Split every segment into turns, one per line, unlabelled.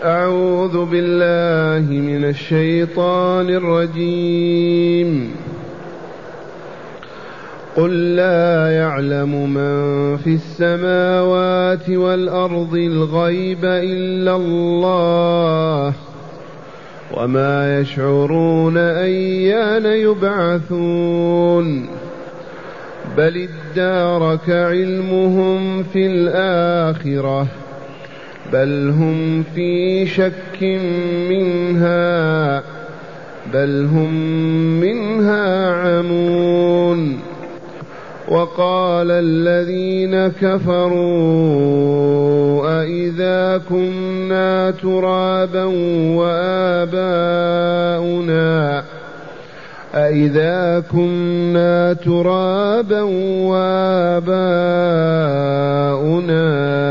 أعوذ بالله من الشيطان الرجيم. قل لا يعلم من في السماوات والأرض الغيب إلا الله وما يشعرون أيان يبعثون بل ادارك علمهم في الآخرة بل هم في شك منها بل هم منها عمون. وقال الذين كفروا أئذا كنا ترابا وآباؤنا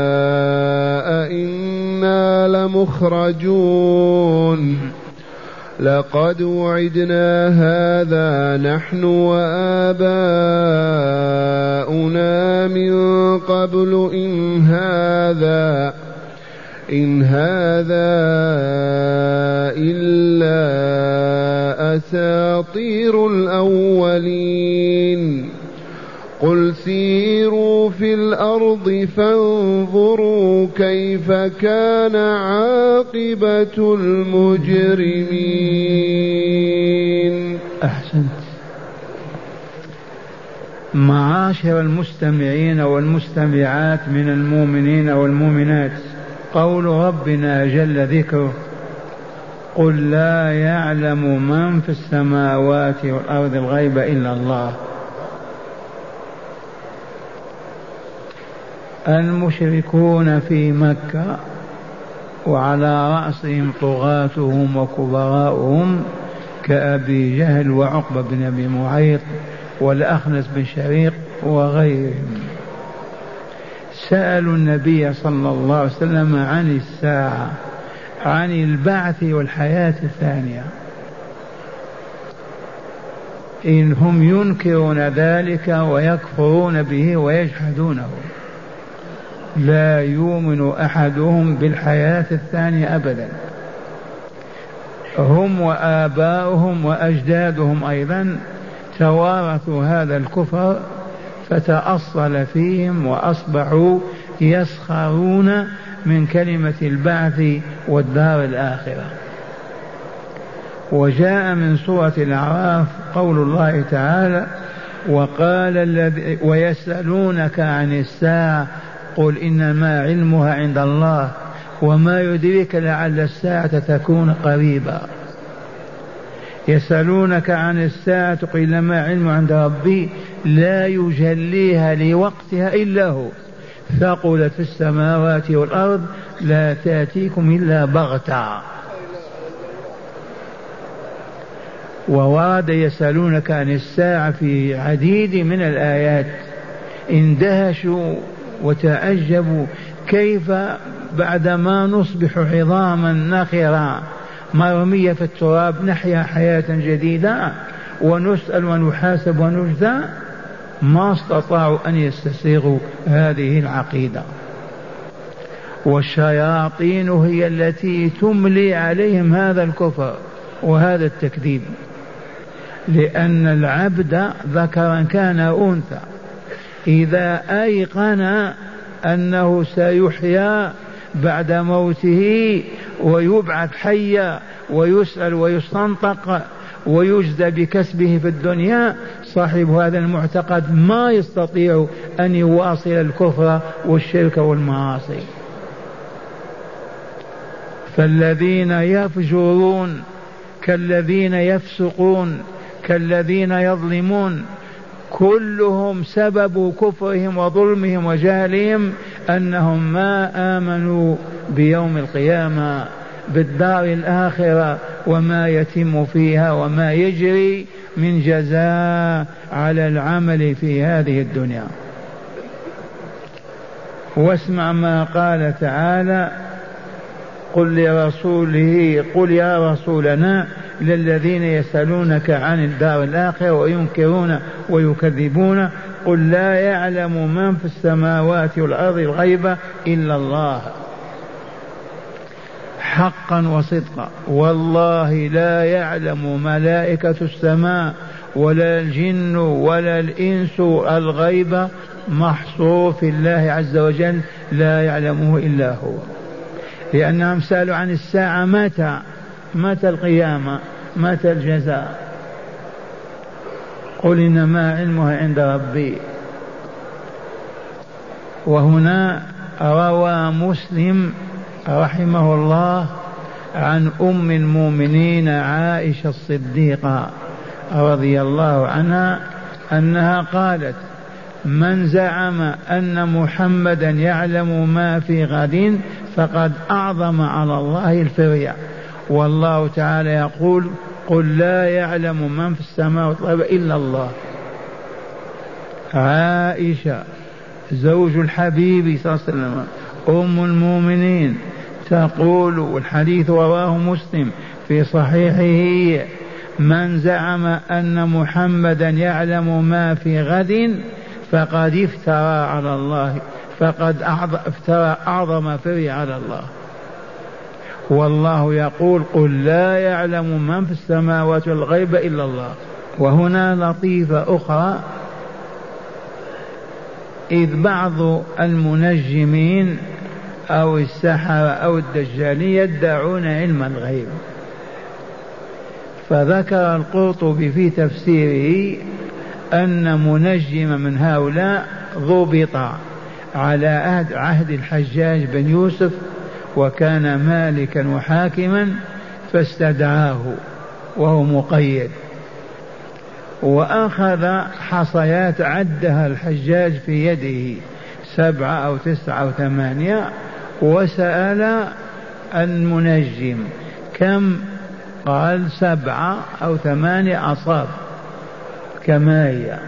أئنا لمخرجون لقد وعدنا هذا نحن وآباؤنا من قبل إن هذا إلا أساطير الأولين. قل سيروا في الأرض فانظروا كيف كان عاقبة المجرمين.
أحسنت. معاشر المستمعين والمستمعات من المؤمنين والمؤمنات، قول ربنا جل ذكره: قل لا يعلم من في السماوات والأرض الغيب إلا الله. المشركون في مكة وعلى رأسهم طغاتهم وكبراؤهم كأبي جهل وعقبة بن أبي معيط والأخنس بن شريق وغيرهم سألوا النبي صلى الله عليه وسلم عن الساعة، عن البعث والحياة الثانية. إن هم ينكرون ذلك ويكفرون به ويجحدونه، لا يؤمن أحدهم بالحياة الثانية أبدا. هم وآباؤهم وأجدادهم أيضا توارثوا هذا الكفر فتأصل فيهم وأصبحوا يسخرون من كلمة البعث والدار الآخرة. وجاء من سورة الأعراف قول الله تعالى: ويسألونك عن الساعة قل إنما علمها عند الله وما يدريك لعل الساعة تكون قريبا. يسألونك عن الساعة قل إنما علم عند ربي لا يجليها لوقتها إلا هو ثقلت في السماوات والأرض لا تأتيكم إلا بغتة. وورد يسألونك عن الساعة في عديد من الآيات، اندهشوا وتعجبوا كيف بعدما نصبح عظاما نخرا مرمية في التراب نحيا حياة جديدة ونسأل ونحاسب ونجزى. ما استطاعوا أن يستسيغوا هذه العقيدة، والشياطين هي التي تملي عليهم هذا الكفر وهذا التكذيب. لأن العبد ذكرا كان أنثى إذا أيقن أنه سيحيا بعد موته ويبعث حيا ويسأل ويستنطق ويجزى بكسبه في الدنيا، صاحب هذا المعتقد ما يستطيع أن يواصل الكفر والشرك والمعاصي. فالذين يفجرون كالذين يفسقون كالذين يظلمون كلهم سبب كفرهم وظلمهم وجهلهم أنهم ما آمنوا بيوم القيامة بالدار الآخرة وما يتم فيها وما يجري من جزاء على العمل في هذه الدنيا. واسمع ما قال تعالى: قل لرسوله قل يا رسولنا للذين يسألونك عن الدار الآخرة وينكرون ويكذبون قل لا يعلم من في السماوات والأرض الغيب إلا الله. حقا وصدقا. والله لا يعلم ملائكة السماء ولا الجن ولا الإنس الغيب، محصور في الله عز وجل، لا يعلمه إلا هو. لأنهم سألوا عن الساعة متى القيامة، متى الجزاء؟ قل إنما علمها عند ربي. وهنا روى مسلم رحمه الله عن أم المؤمنين عائشة الصديقة رضي الله عنها أنها قالت: من زعم أن محمدا يعلم ما في غد فقد أعظم على الله الفرية، والله تعالى يقول: قل لا يعلم من في السماوات والأرض إلا الله. عائشة زوج الحبيب صلى الله عليه وسلم أم المؤمنين تقول، والحديث رواه مسلم في صحيحه: من زعم أن محمدا يعلم ما في غد فقد افترى على الله، فقد افترى أعظم فري على الله. والله يقول: قل لا يعلم من في السماوات والغيب إلا الله. وهنا لطيفة أخرى: إذ بعض المنجمين أو السحرة أو الدجالين يدعون علم الغيب، فذكر القرطبي في تفسيره أن منجم من هؤلاء ضبط على عهد الحجاج بن يوسف، وكان مالكا وحاكما، فاستدعاه وهو مقيد، وأخذ حصيات عدها الحجاج في يده 7 أو 9 أو 8، وسأل المنجم كم؟ قال 7 أو 8 أصاب كما هي.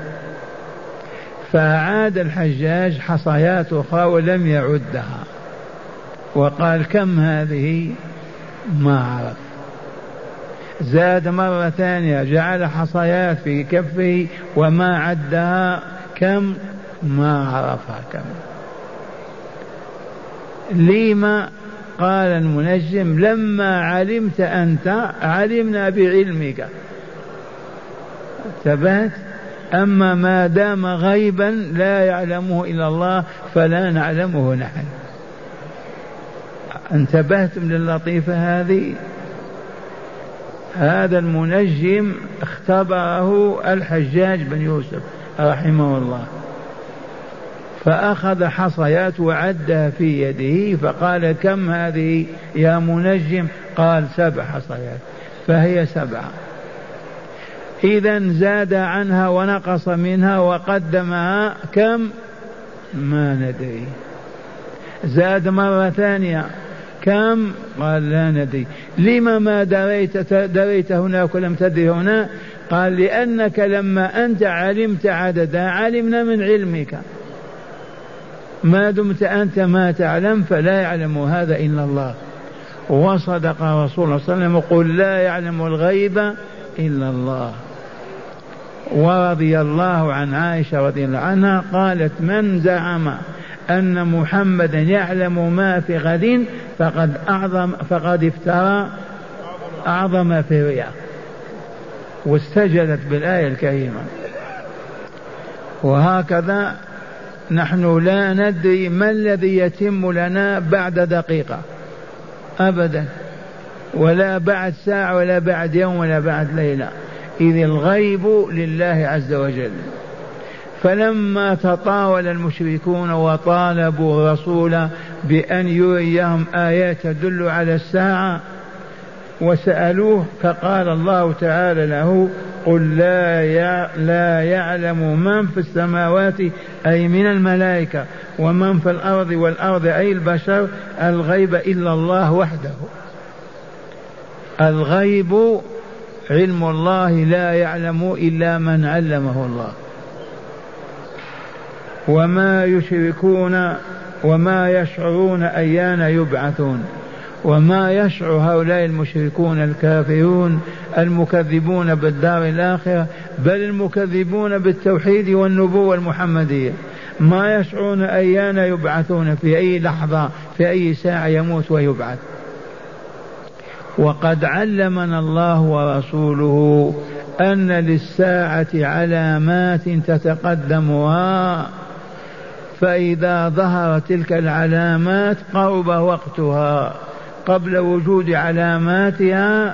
فعاد الحجاج حصيات أخرى ولم يعدها، وقال: كم هذه؟ ما عرف. زاد مرة ثانية، جعل حصيات في كفه وما عدها، كم؟ ما عرفها كم. لما؟ قال المنجم: لما علمت أنت علمنا بعلمك. انتبهت؟ أما ما دام غيبا لا يعلمه إلا الله فلا نعلمه نحن. انتبهتم للطيفة هذه؟ هذا المنجم اختبره الحجاج بن يوسف رحمه الله، فأخذ حصيات وعدها في يده، فقال: كم هذه يا منجم؟ قال: 7 حصيات. فهي 7. إذا زاد عنها ونقص منها وقدمها، كم؟ ما ندري. زاد مرة ثانية، كم؟ قال: لا ندري. لما ما دريت هناك ولم تدري هنا؟ قال: لأنك لما أنت علمت عددها علمنا من علمك، ما دمت أنت ما تعلم فلا يعلم هذا إلا الله. وصدق رسول الله صلى الله عليه وسلم: قل لا يعلم الغيب إلا الله. ورضي الله عن عائشة رضي الله عنها قالت: من زعم أن محمدا يعلم ما في غد فقد افترى أعظم فرية. واستجلت بالآية الكريمة. وهكذا نحن لا ندري ما الذي يتم لنا بعد دقيقة أبدا، ولا بعد ساعة ولا بعد يوم ولا بعد ليلة، إذ الغيب لله عز وجل. فلما تطاول المشركون وطالبوا الرسول بأن يريهم آيات تدل على الساعة وسألوه، فقال الله تعالى له: قل لا يعلم من في السماوات أي من الملائكة ومن في الأرض والأرض أي البشر الغيب إلا الله وحده. الغيب علم الله لا يعلم إلا من علمه الله. وما يشركون وما يشعرون أيان يبعثون. وما يشعر هؤلاء المشركون الكافرون المكذبون بالدار الآخرة، بل المكذبون بالتوحيد والنبوة المحمدية، ما يشعرون أيان يبعثون، في أي لحظة في أي ساعة يموت ويبعث. وقد علمنا الله ورسوله أن للساعة علامات تتقدمها، فإذا ظهرت تلك العلامات قرب وقتها. قبل وجود علاماتها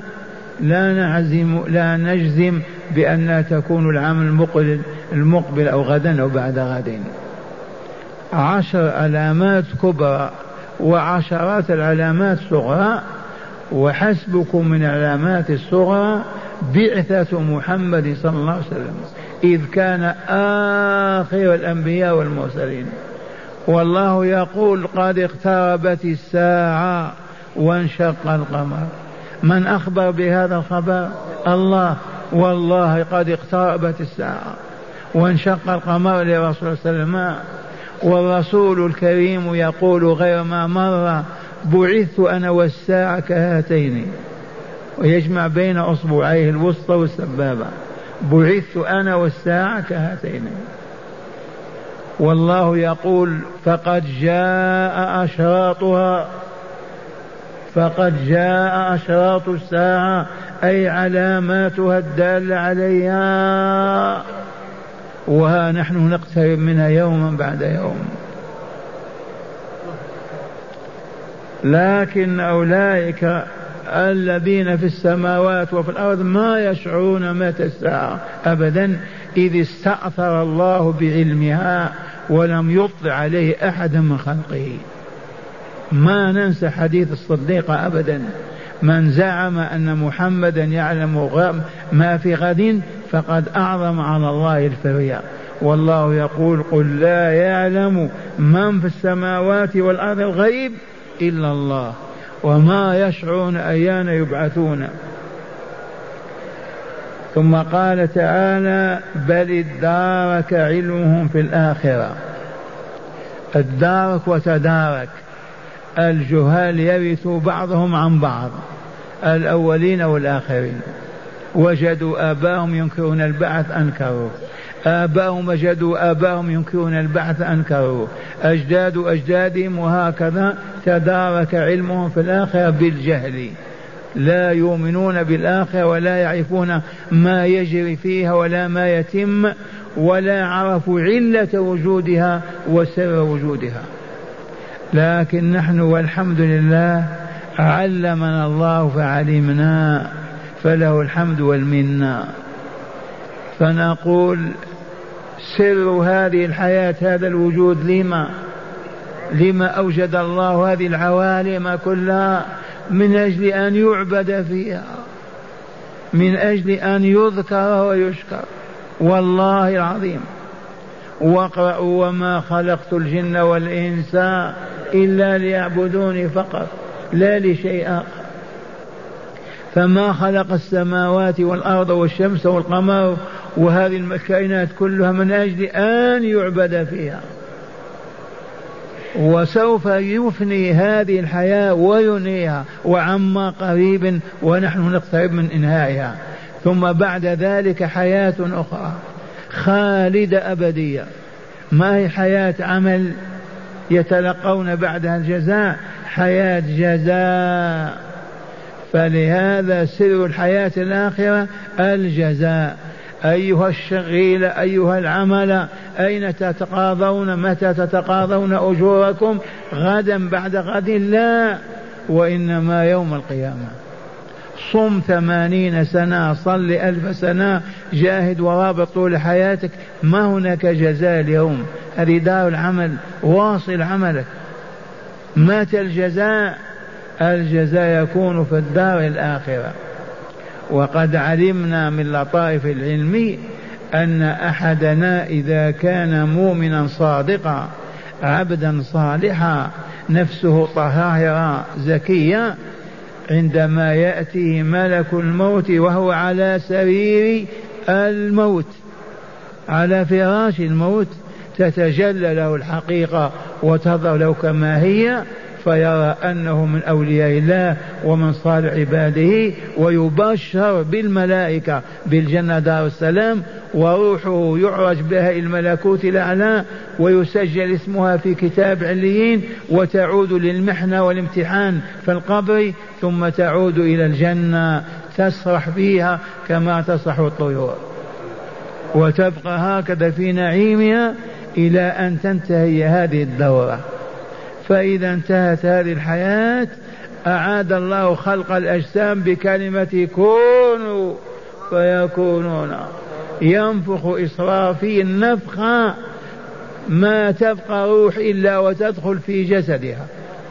لا نجزم بأنها تكون العام المقبل أو غدا أو بعد غد. 10 علامات كبرى وعشرات العلامات صغرى، وحسبكم من العلامات الصغرى بعثة محمد صلى الله عليه وسلم إذ كان آخر الأنبياء والمرسلين. والله يقول قد اقتربت الساعة وانشق القمر. من أخبر بهذا الخبر؟ الله. والله قد اقتربت الساعة وانشق القمر لرسول صلى الله عليه وسلم. والرسول الكريم يقول غير ما مر بعثت أنا والساعة كهاتين، ويجمع بين أصبعيه الوسطى والسبابة. بعثت أنا والساعة كهاتين. والله يقول فقد جاء أشراطها، فقد جاء أشراط الساعة أي علاماتها الدالة عليها، وها نحن نقترب منها يوما بعد يوم. لكن أولئك الذين في السماوات وفي الأرض ما يشعرون متى الساعة أبدا، إذ استأثر الله بعلمها ولم يطلع عليه أحد من خلقه. ما ننسى حديث الصديقة أبدا، من زعم أن محمدا يعلم ما في غد فقد أعظم على الله الفرية. والله يقول قل لا يعلم من في السماوات والأرض الغيب إلا الله وما يشعرون أيان يبعثون. ثم قال تعالى بل ادارك علمهم في الآخرة. ادارك وتدارك، الجهال يرثوا بعضهم عن بعض، الأولين والآخرين. وجدوا آباهم ينكرون البعث أنكروا، آباهم وجدوا آباهم ينكرون البعث أنكروا، أجداد أجدادهم، وهكذا تدارك علمهم في الآخرة بالجهل. لا يؤمنون بالآخرة ولا يعرفون ما يجري فيها ولا ما يتم، ولا عرفوا علة وجودها وسر وجودها. لكن نحن والحمد لله علمنا الله فعلمنا، فله الحمد والمنة. فنقول سر هذه الحياة هذا الوجود لما أوجد الله هذه العوالم كلها؟ من أجل أن يعبد فيها، من أجل أن يذكر ويشكر. والله العظيم واقرأوا وما خلقت الجن والإنس إلا ليعبدوني فقط لا لشيء آخر. فما خلق السماوات والأرض والشمس والقمر وهذه الكائنات كلها من أجل أن يعبد فيها. وسوف يفني هذه الحياة وينهيها وعما قريب ونحن نقترب من إنهائها. ثم بعد ذلك حياة أخرى خالدة أبدية. ما هي حياة عمل يتلقون بعدها الجزاء؟ حياة جزاء. فلهذا سر الحياة الآخرة الجزاء. أيها الشغيل أيها العمل أين تتقاضون؟ متى تتقاضون أجوركم؟ غدا بعد غد؟ لا، وإنما يوم القيامة. صم 80 سنة، صل 1000 سنة، جاهد ورابط طول حياتك، ما هناك جزاء اليوم. هذه دار العمل، واصل عملك. متى الجزاء؟ الجزاء يكون في الدار الآخرة. وقد علمنا من لطائف العلم أن أحدنا إذا كان مؤمنا صادقا عبدا صالحا نفسه طاهرة زكية، عندما يأتيه ملك الموت وهو على سرير الموت على فراش الموت تتجلى له الحقيقة وتظهر له كما هي، فيرى أنه من أولياء الله ومن صالح عباده، ويبشر بالملائكة بالجنة دار السلام، وروحه يعرج بها إلى الملكوت الأعلى، ويسجل اسمها في كتاب عليين، وتعود للمحنة والامتحان في القبر، ثم تعود إلى الجنة تسرح فيها كما تسرح الطيور، وتبقى هكذا في نعيمها إلى أن تنتهي هذه الدورة. فإذا انتهت هذه الحياة أعاد الله خلق الأجسام بكلمة كونوا فيكونون، ينفخ إسرافيل النفخة ما تبقى روح إلا وتدخل في جسدها،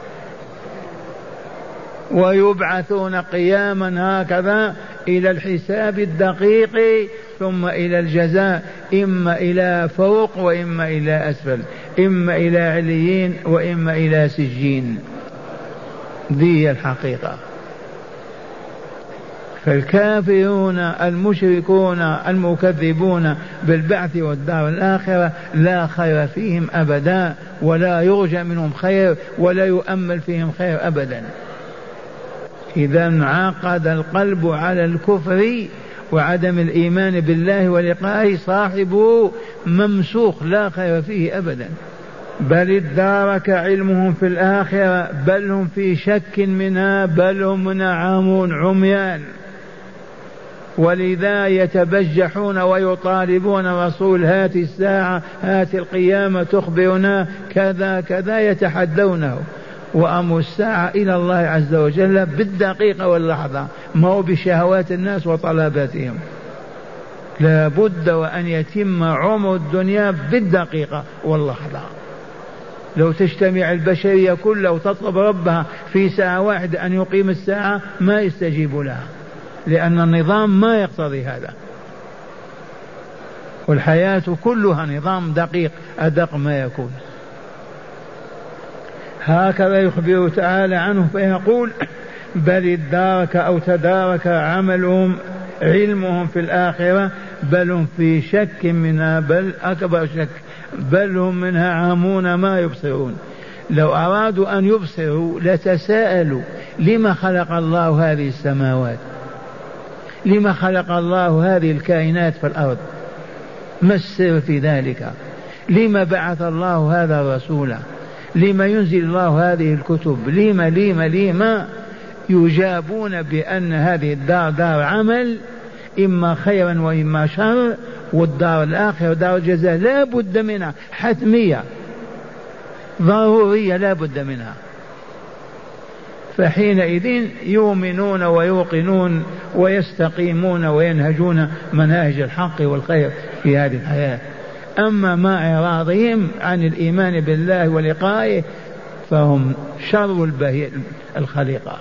ويبعثون قياما هكذا إلى الحساب الدقيق، ثم إلى الجزاء، إما إلى فوق وإما إلى أسفل، إما إلى عليين وإما إلى سجين. دي الحقيقة. فالكافرون المشركون المكذبون بالبعث والدار الآخرة لا خير فيهم أبدا، ولا يرجى منهم خير ولا يؤمل فيهم خير أبدا. إذا انعقد القلب على الكفر وعدم الإيمان بالله ولقائه صاحبه ممسوخ لا خير فيه أبدا. بل ادارك علمهم في الآخرة، بل هم في شك منها، بل هم منعمون عميان، ولذا يتبجحون ويطالبون الرسول هات الساعة هات القيامة تخبرنا كذا كذا، يتحدونه، وأمر الساعة إلى الله عز وجل بالدقيقة واللحظة، ما هو بشهوات الناس وطلباتهم. لا بد وأن يتم عمر الدنيا بالدقيقة واللحظة. لو تجتمع البشرية كلها وتطلب ربها في ساعة واحدة أن يقيم الساعة ما يستجيب لها، لأن النظام ما يقتضي هذا، والحياة كلها نظام دقيق أدق ما يكون. هكذا يخبر تعالى عنه فيقول بل ادارك أو تدارك عملهم علمهم في الآخرة، بل هم في شك منها، بل أكبر شك، بل هم منها عامون ما يبصرون. لو أرادوا أن يبصروا لتساءلوا لما خلق الله هذه السماوات، لما خلق الله هذه الكائنات في الأرض، ما السر في ذلك؟ لما بعث الله هذا الرسول؟ لما ينزل الله هذه الكتب؟ لما يجابون بأن هذه الدار دار عمل، إما خيرا وإما شر، والدار الآخرة دار الجزاء لا بد منها، حتمية ضرورية لا بد منها. فحينئذ يؤمنون ويوقنون ويستقيمون وينهجون مناهج الحق والخير في هذه الحياة. أما مع إعراضهم عن الإيمان بالله ولقائه فهم شر الخليقة.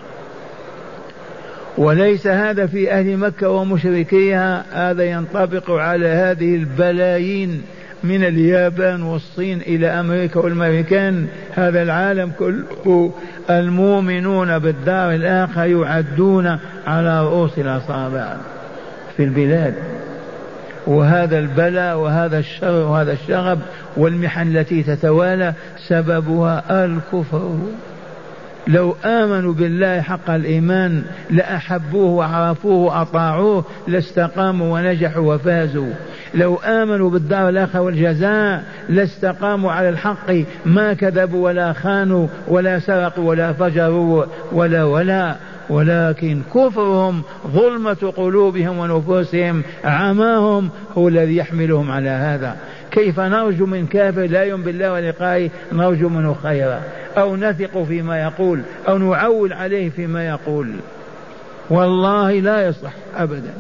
وليس هذا في أهل مكة ومشركيها، هذا ينطبق على هذه البلايين من اليابان والصين إلى أمريكا والأمريكان. هذا العالم كله المؤمنون بالدار الآخرة يعدون على رؤوس الأصابع في البلاد. وهذا البلاء وهذا الشر وهذا الشغب والمحن التي تتوالى سببها الكفر. لو آمنوا بالله حق الإيمان لأحبوه وعرفوه وأطاعوه لاستقاموا ونجحوا وفازوا. لو آمنوا بالدار الآخرة والجزاء لاستقاموا على الحق، ما كذبوا ولا خانوا ولا سرقوا ولا فجروا ولا ولكن كفرهم ظلمة قلوبهم ونفوسهم عماهم هو الذي يحملهم على هذا. كيف نرجو من كافر لا يؤمن بالله ولقائه نرجو منه خيرا أو نثق فيما يقول أو نعول عليه فيما يقول؟ والله لا يصح أبدا.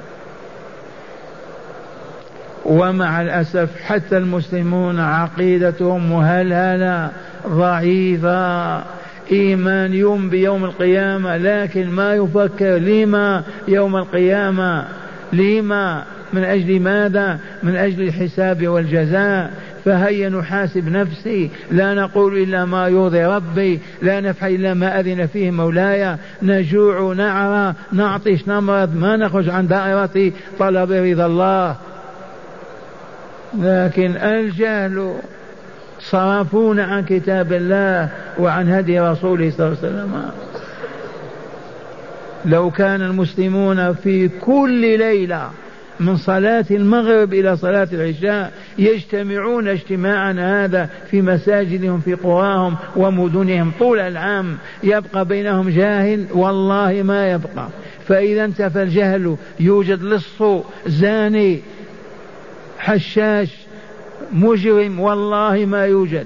ومع الأسف حتى المسلمون عقيدتهم مهلهلة ضعيفة، إيمان يوم بيوم القيامة لكن ما يفكر لما يوم القيامة، لما من أجل ماذا؟ من أجل الحساب والجزاء. فهيا نحاسب نفسي، لا نقول إلا ما يرضي ربي، لا نفعل إلا ما أذن فيه مولاي، نجوع نعرى نعطش نمرض، ما نخرج عن دائرة طلب رضا الله. لكن الجهل صرفونا عن كتاب الله وعن هدي رسوله صلى الله عليه وسلم. لو كان المسلمون في كل ليلة من صلاة المغرب إلى صلاة العشاء يجتمعون اجتماعا هذا في مساجدهم في قراهم ومدنهم طول العام يبقى بينهم جاهل؟ والله ما يبقى. فإذا انتفى الجهل يوجد لص، زاني، حشاش، مجرم؟ والله ما يوجد،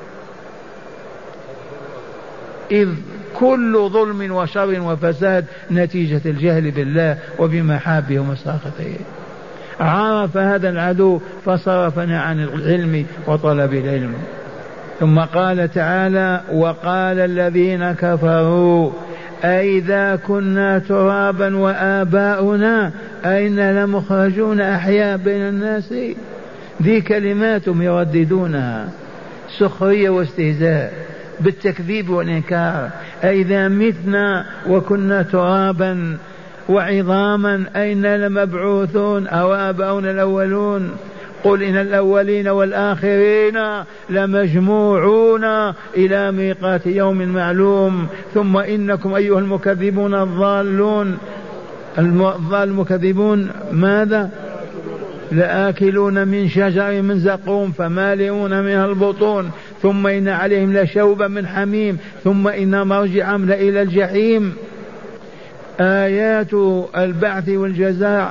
إذ كل ظلم وشر وفساد نتيجة الجهل بالله وبمحابه ومساخطه. عرف هذا العدو فصرفنا عن العلم وطلب العلم. ثم قال تعالى: وقال الذين كفروا أئذا كنا ترابا وآباؤنا أئنا لمخرجون أحياء بين الناس. ذي كلمات يرددونها سخرية واستهزاء بالتكذيب والإنكار. أئذا متنا وكنا ترابا وعظاما أئنا لمبعوثون أو آباؤنا الأولون. قل إن الأولين والآخرين لمجموعون إلى ميقات يوم معلوم ثم إنكم أيها المكذبون الضالون. المكذبون ماذا؟ لآكلون من شجر من زقوم فمالئون منها البطون ثم إن عليهم لشوبا من حميم ثم إن مرجعهم لإلى الجحيم. آيات البعث والجزاء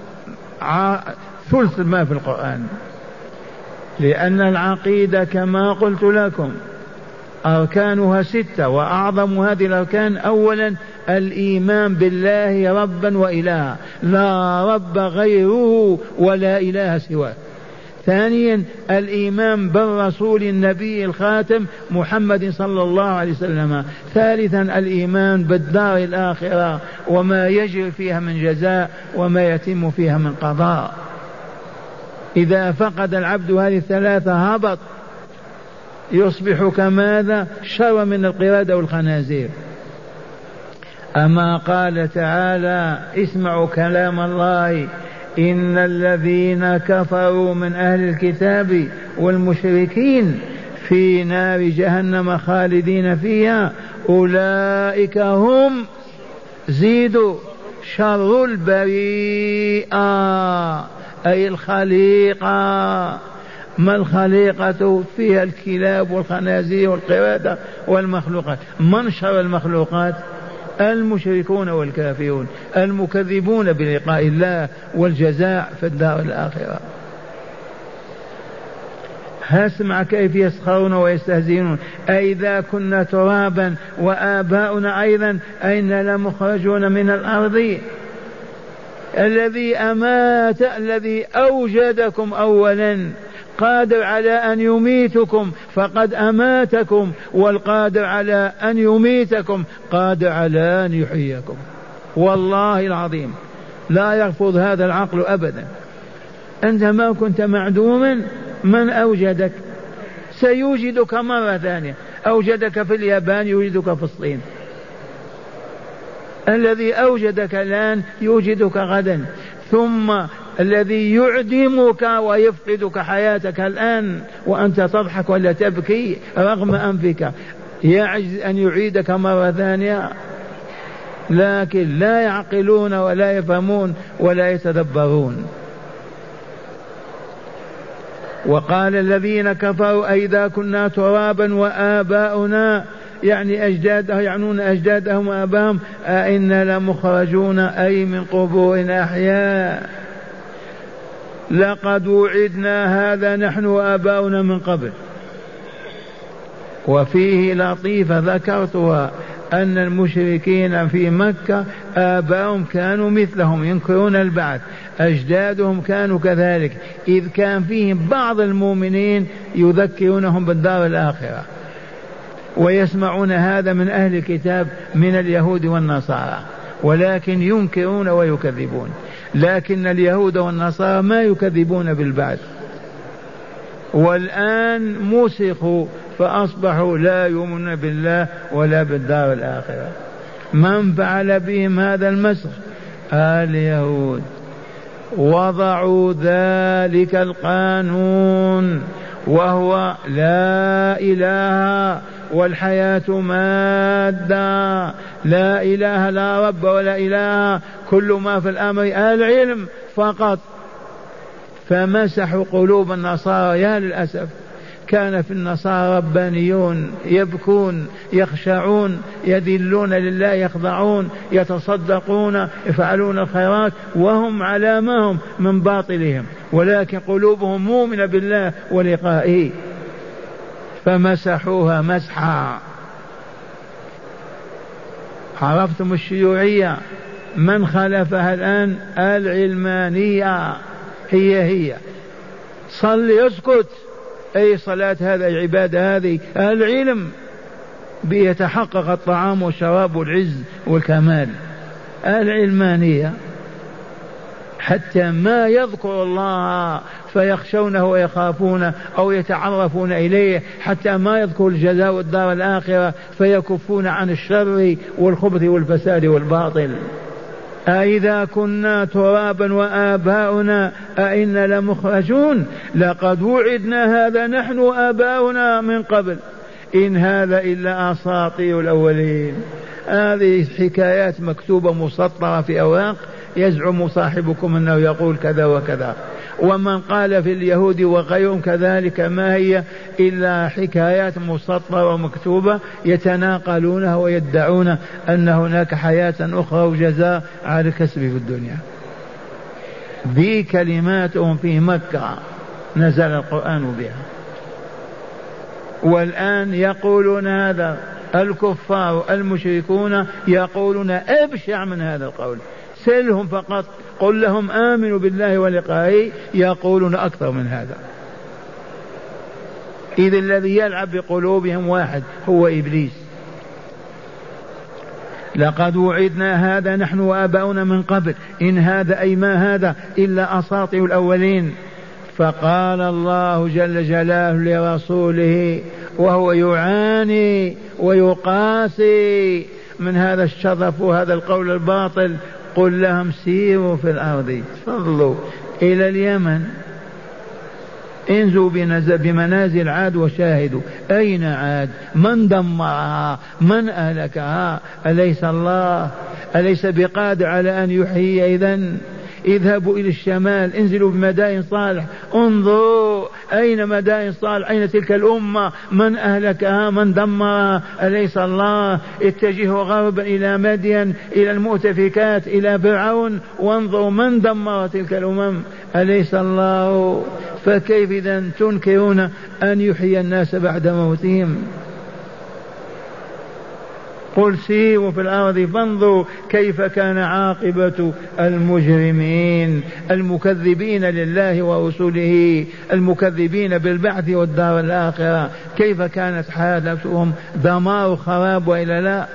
ثلث ما في القرآن، لأن العقيدة كما قلت لكم أركانها 6، وأعظم هذه الأركان أولا الإيمان بالله ربا وإلها، لا رب غيره ولا إله سواه. ثانيا الإيمان بالرسول النبي الخاتم محمد صلى الله عليه وسلم. ثالثا الإيمان بالدار الآخرة وما يجري فيها من جزاء وما يتم فيها من قضاء. إذا فقد العبد هذه الثلاثة هبط، يصبح كماذا؟ شر من القردة والخنازير. أما قال تعالى: اسمعوا كلام الله: إن الذين كفروا من أهل الكتاب والمشركين في نار جهنم خالدين فيها أولئك هم زيدوا شر البريئة، أي الخليقة. ما الخليقة؟ فيها الكلاب والخنازير والقردة والمخلوقات. من شر المخلوقات؟ المشركون والكافرون المكذبون بلقاء الله والجزاء في الدار الآخرة. اسمع كيف يسخرون ويستهزئون: أئذا كنا ترابا وآباؤنا أيضا أين لمخرجون من الأرض. الذي أمات، الذي أوجدكم أولا قادر على أن يميتكم فقد أماتكم، والقادر على أن يميتكم قادر على أن يحييكم. والله العظيم لا يرفض هذا العقل أبدا. أنت ما كنت معدوما، من أوجدك؟ سيوجدك مرة ثانية. أوجدك في اليابان يوجدك في الصين. الذي أوجدك الآن يوجدك غدا. ثم الذي يعدمك ويفقدك حياتك الآن وأنت تضحك ولا تبكي رغم أنفك يعجز أن يعيدك مرة ثانية. لكن لا يعقلون ولا يفهمون ولا يتدبرون. وقال الذين كفروا أئذا كنا ترابا وآباؤنا، يعني أجداده، يعنون أجدادهم وآباهم، أئنا لمخرجون أي من قبور أحياء. لقد وعدنا هذا نحن وآباؤنا من قبل. وفيه لطيفة ذكرتها أن المشركين في مكة آباؤهم كانوا مثلهم ينكرون البعث، أجدادهم كانوا كذلك، إذ كان فيهم بعض المؤمنين يذكرونهم بالدار الآخرة، ويسمعون هذا من أهل الكتاب من اليهود والنصارى، ولكن ينكرون ويكذبون. لكن اليهود والنصارى ما يكذبون بالبعث، والآن مسخوا فأصبحوا لا يؤمنون بالله ولا بالدار الآخرة. من فعل بهم هذا المسخ؟ اليهود. وضعوا ذلك القانون وهو لا إله والحياة مادة، لا إله لا رب ولا إله، كل ما في الأمر العلم فقط. فمسحوا قلوب النصارى. يا للأسف كان في النصارى ربانيون يبكون يخشعون يذلون لله يخضعون يتصدقون يفعلون الخيرات وهم على ما هم من باطلهم، ولكن قلوبهم مؤمنة بالله ولقائه، فمسحوها مسحا. عرفتم الشيوعية؟ من خلفها الآن؟ العلمانية، هي صلي اسكت، أي صلاة هذا العبادة هذه العلم بيتحقق الطعام والشراب والعز والكمال. العلمانية حتى ما يذكر الله فيخشونه ويخافونه أو يتعرفون إليه، حتى ما يذكر الجزاء والدار الآخرة فيكفون عن الشر والخبث والفساد والباطل. أإذا كنا ترابا وآباؤنا أئنا لمخرجون لقد وعدنا هذا نحن وآباؤنا من قبل إن هذا إلا أساطير الأولين. هذه حكايات مكتوبة مسطرة في أوراق يزعم صاحبكم أنه يقول كذا وكذا، ومن قال في اليهود وغيرهم كذلك ما هي إلا حكايات مسطرة ومكتوبة يتناقلونها ويدعون أن هناك حياة أخرى وجزاء على الكسب في الدنيا. ذي كلماتهم في مكة نزل القرآن بها، والآن يقولون هذا الكفار المشركون يقولون أبشع من هذا القول. سلهم فقط، قل لهم آمنوا بالله ولقائه، يقولون أكثر من هذا. إذ الذي يلعب بقلوبهم واحد هو إبليس. لقد وعدنا هذا نحن وآباؤنا من قبل إن هذا أي ما هذا إلا أساطير الأولين. فقال الله جل جلاله لرسوله وهو يعاني ويقاسي من هذا الشرف وهذا القول الباطل: قل لهم سيروا في الأرض، فضلوا إلى اليمن، انزوا بمنازل عاد وشاهدوا. أين عاد؟ من دمرها؟ من أهلكها؟ أليس الله؟ أليس بقادر على أن يحيي؟ إذن اذهبوا إلى الشمال، انزلوا بمدائن صالح، انظروا أين مدائن صالح، أين تلك الأمة؟ من أهلكها؟ من دمرها؟ أليس الله؟ اتجهوا غربا إلى مدين، إلى المؤتفكات، إلى فرعون، وانظروا من دمر تلك الأمم. أليس الله؟ فكيف إذن تنكرون أن يحيي الناس بعد موتهم؟ قل سيروا في الأرض فانظروا كيف كان عاقبة المجرمين المكذبين لله ورسله المكذبين بالبعث والدار الآخرة. كيف كانت حالتهم؟ دمار وخراب وإلا لا؟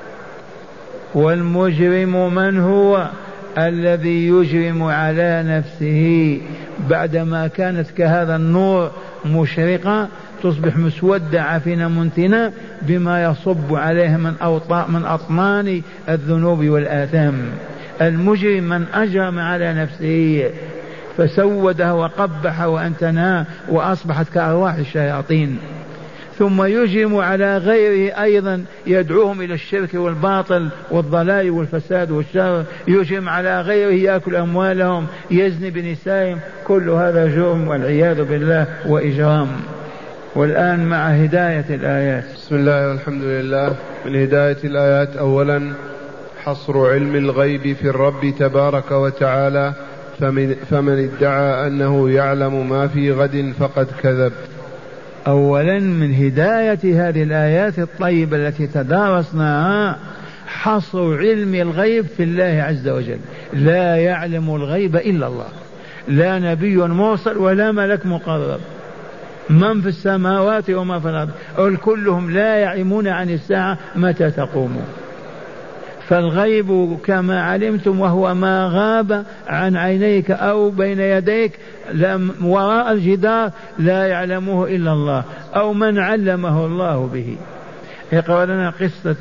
والمجرم من هو؟ الذي يجرم على نفسه بعدما كانت كهذا النور مشرقة تصبح مسودة عفنة منتنة بما يصب عليها من أطنان الذنوب والآثام. المجرم من أجرم على نفسه فسودها وقبح وأنتنها وأصبحت كأرواح الشياطين، ثم يجرم على غيره أيضا يدعوهم إلى الشرك والباطل والضلال والفساد والشر، يجرم على غيره يأكل أموالهم، يزني بنسائهم، كل هذا جرم والعياذ بالله وإجرام. والآن مع هداية الآيات.
بسم الله والحمد لله. من هداية الآيات: أولا حصر علم الغيب في الرب تبارك وتعالى، فمن ادعى أنه يعلم ما في غد فقد كذب.
أولا من هداية هذه الآيات الطيبة التي تدارسناها حصر علم الغيب في الله عز وجل. لا يعلم الغيب إلا الله، لا نبي مرسل ولا ملك مقرب، من في السماوات وما في الأرض كلهم لا يعلمون عن الساعة متى تقوم. فالغيب كما علمتم وهو ما غاب عن عينيك أو بين يديك وراء الجدار لا يعلمه إلا الله أو من علمه الله به. اقرأ لنا قصة.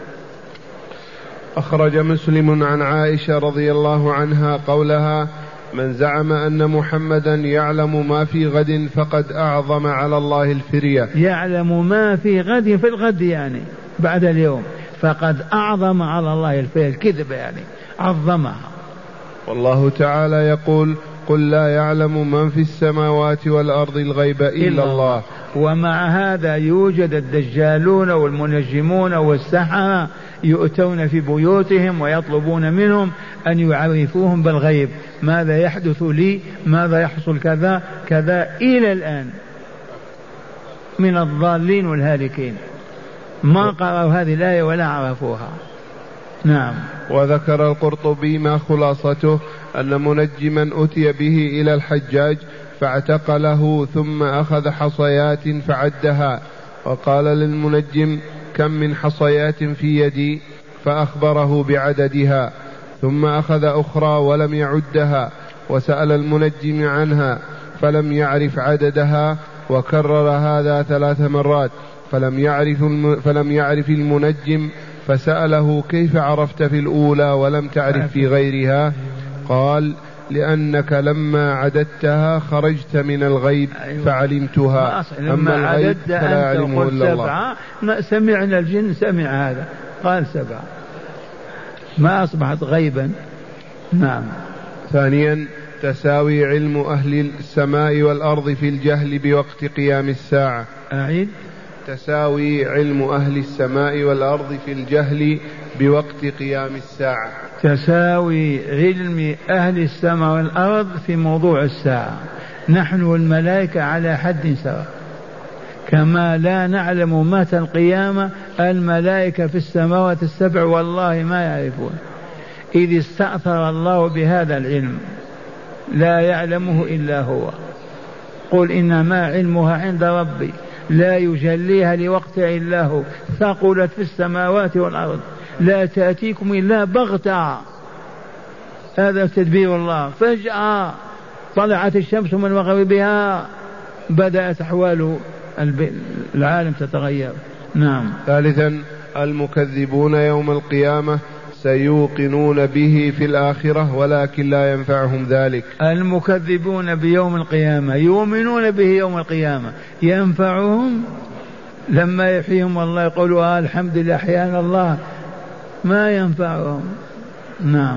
أخرج مسلم عن عائشة رضي الله عنها قولها: من زعم أن محمدا يعلم ما في غد فقد أعظم على الله الفرية.
يعلم ما في غد، في الغد يعني بعد اليوم، فقد أعظم على الله الفرية، الكذب يعني عظمها.
والله تعالى يقول قل لا يعلم من في السماوات والأرض الغيب إلا الله.
ومع هذا يوجد الدجالون والمنجمون والسحرة يؤتون في بيوتهم ويطلبون منهم أن يعرفوهم بالغيب، ماذا يحدث لي، ماذا يحصل كذا كذا، إلى الآن من الضالين والهالكين ما قرأوا هذه الآية ولا عرفوها. نعم.
وذكر القرطبي ما خلاصته أن منجما أتي به إلى الحجاج فاعتقله ثم أخذ حصيات فعدها، وقال للمنجم كم من حصيات في يدي، فأخبره بعددها، ثم أخذ أخرى ولم يعدها، وسأل المنجم عنها فلم يعرف عددها، وكرر هذا 3 مرات فلم يعرف المنجم، فسأله كيف عرفت في الأولى ولم تعرف في غيرها؟ قال لأنك لما عددتها خرجت من الغيب فعلمتها، أما الغيب فلا يعلمه إلا الله.
ما سمعنا الجن سمع هذا، قال 7، ما أصبحت غيبا. نعم.
ثانيا تساوي علم أهل السماء والأرض في الجهل بوقت قيام الساعة.
أعيد.
تساوي علم أهل السماء والأرض في الجهل بوقت قيام الساعة.
تساوي علم أهل السماء والأرض في موضوع الساعة. نحن والملائكة على حد سواء، كما لا نعلم متى القيامة، الملائكة في السماوات ال7 والله ما يعرفون، إذ استأثر الله بهذا العلم لا يعلمه إلا هو. قل إنما علمها عند ربي لا يجليها لوقتها إلا هو، ثقلت في السماوات والأرض لا تأتيكم إلا بغتة. هذا تدبير الله، فجأة طلعت الشمس من مغربها، بدأت أحوال العالم تتغير. نعم.
ثالثا المكذبون يوم القيامة سيوقنون به في الآخرة ولكن لا ينفعهم ذلك.
المكذبون بيوم القيامة يؤمنون به يوم القيامة، ينفعهم لما يحييهم الله يقولوا الحمد لله أحيانا الله، ما ينفعهم. نعم.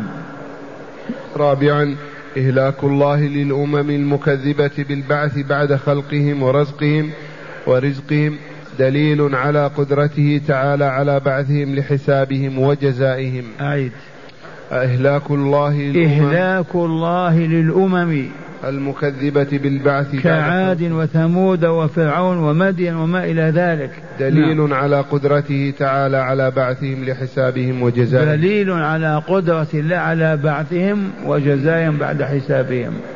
رابعا إهلاك الله للأمم المكذبة بالبعث بعد خلقهم ورزقهم دليل على قدرته تعالى على بعثهم لحسابهم وجزائهم.
أعيد.
إهلاك
الله للأمم
المكذبة بالبعث
كعاد وثمود وفرعون ومدين وما إلى ذلك،
دليل على قدرته تعالى على بعثهم لحسابهم وجزائهم.
دليل على قدرة الله على بعثهم وجزائهم بعد حسابهم.